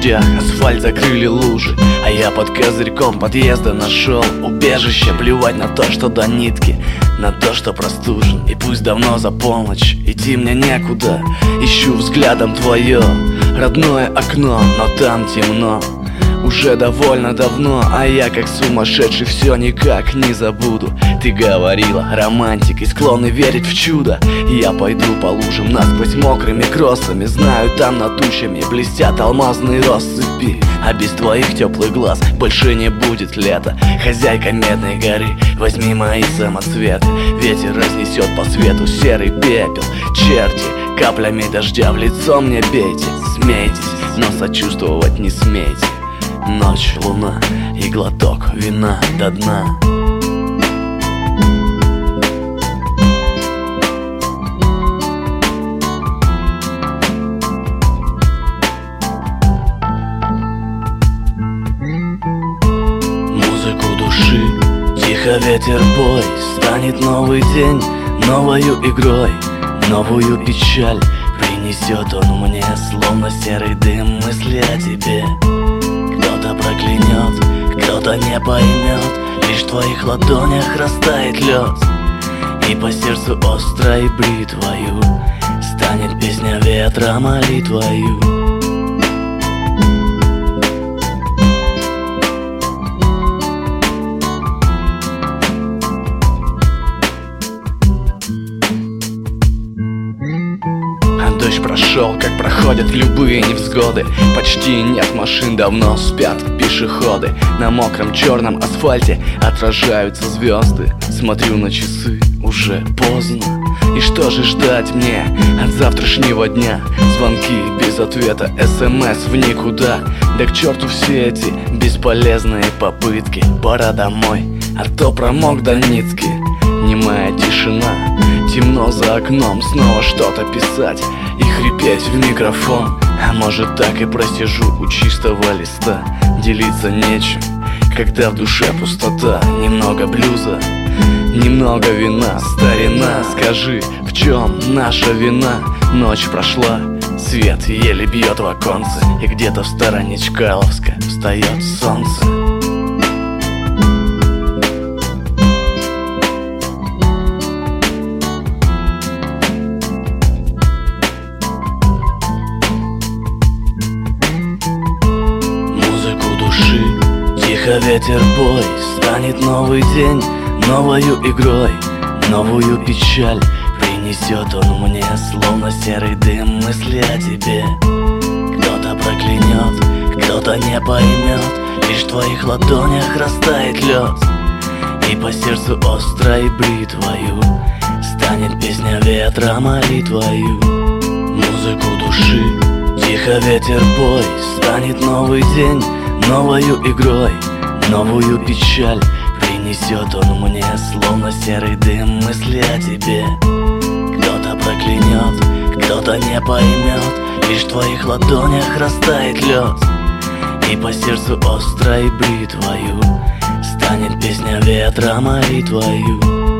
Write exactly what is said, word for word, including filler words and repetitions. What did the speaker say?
дождях асфальт закрыли лужи, а я под козырьком подъезда нашел убежище. Плевать на то, что до нитки, на то, что простужен. И пусть давно за полночь, идти мне некуда. Ищу взглядом твое родное окно, но там темно уже довольно давно, а я как сумасшедший все никак не забуду. Ты говорила, романтик и склонны верить в чудо. Я пойду по лужам насквозь мокрыми кроссами. Знаю, там над тучами блестят алмазные россыпи, а без твоих теплых глаз больше не будет лета. Хозяйка Медной горы, возьми мои самоцветы. Ветер разнесет по свету серый пепел. Черти, каплями дождя в лицо мне бейте. Смейтесь, но сочувствовать не смейте. Ночь, луна и глоток вина до дна. Музыку души, тихо ветер бой. Станет новый день новою игрой. Новую печаль принесет он мне, словно серый дым мысли о тебе. Кто-то проклянет, кто-то не поймет, лишь в твоих ладонях растает лед. И по сердцу острой бритвою станет песня ветра молитвою. Дождь прошел, как проходят любые невзгоды. Почти нет машин, давно спят пешеходы. На мокром черном асфальте отражаются звезды. Смотрю на часы, уже поздно. И что же ждать мне от завтрашнего дня? Звонки без ответа, смс в никуда. Да к черту все эти бесполезные попытки. Пора домой, а то промок до нитки. Немая тишина, темно за окном. Снова что-то писать и хрипеть в микрофон. А может, так и просижу у чистого листа. Делиться нечем, когда в душе пустота. Немного блюза, немного вина. Старина, скажи, в чем наша вина? Ночь прошла, свет еле бьет в оконце. И где-то в стороне Чкаловска встает солнце. Тихо ветер бой, станет новый день новою игрой. Новую печаль принесет он мне, словно серый дым мысли о тебе. Кто-то проклянет, кто-то не поймет, лишь в твоих ладонях растает лед. И по сердцу острой бритвою станет песня ветра молитвою. Музыку души, тихо ветер бой, станет новый день новою игрой. Новую печаль принесет он мне, словно серый дым мысли о тебе. Кто-то проклянет, кто-то не поймет, лишь в твоих ладонях растает лед. И по сердцу острой бритвою станет песня ветра молитвою.